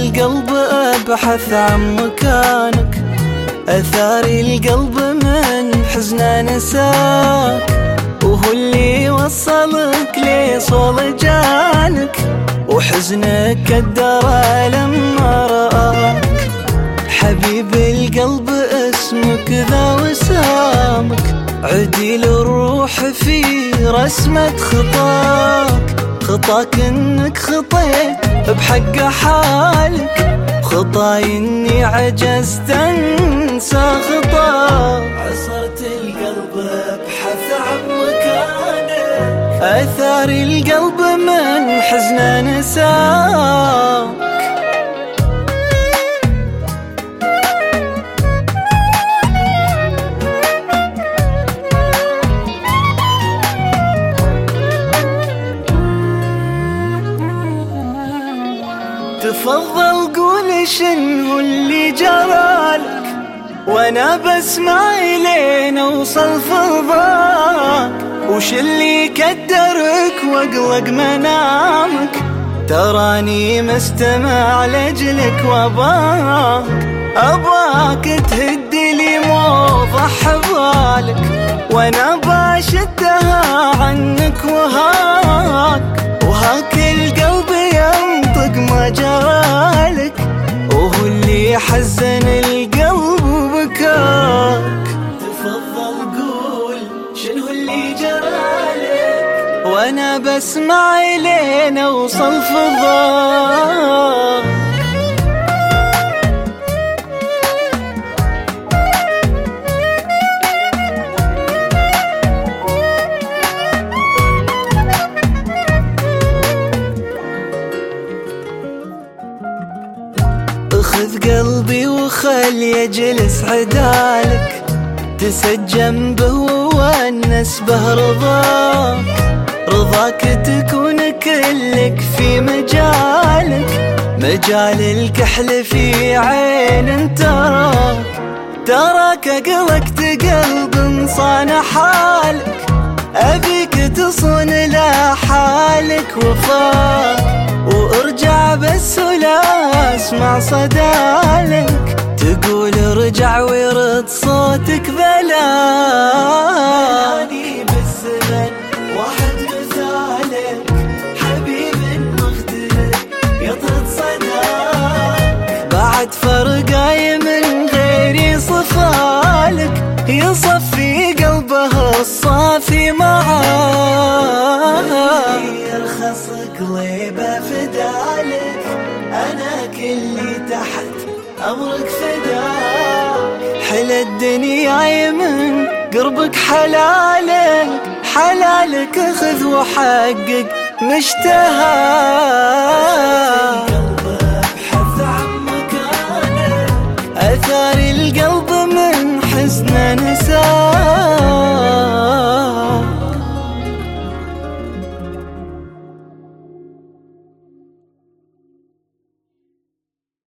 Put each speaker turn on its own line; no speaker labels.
القلب أبحث عن مكانك، أثار القلب من حزن نساك، وهو اللي وصلك لصول جانك، وحزنك كدره لما رآك. حبيب القلب اسمك ذا وسامك، عديل الروح في رسمة خطاك انك خطيت بحق حالك، خطاي اني عجزت انسى خطاك. عصرت القلب ابحث عن مكانك، اثار القلب من حزن نساك. تفضل قول شنو اللي جرالك، وانا بسمع لين اوصل فضاك، وش اللي كدرك واقلق منامك، تراني مستمع لجلك اباك تهد لي موضح بالك، وانا باشدها عنك وهاك القلب ينطق ما جرالك، وهو اللي حزن القلب وبكاك. تفضل قول شنو اللي جرالك، وانا بسمع لين اوصل فضاك. خذ قلبي وخل يجلس عدالك، تسجم به وونس به رضاك تكون كلك في مجال الكحل في عين تراك قلقت قلب صان حالك، أبيك تصون لا حالك وفاك، وارجع بس ولا اسمع صدالك، تقول ارجع ويرد صوتك بلاني بالزمن واحد مثالك، حبيب مختلف يطرد صداك، بعد فرقاي من غيري صفالك، يصفي قلبه الصافي معاك، يرخص قليبه فدالك، انا كلي تحت امرك فداك، حل الدنيا يمن قربك حلالك خذ وحقق مشتهاك. ابحث عن مكانك، اثار القلب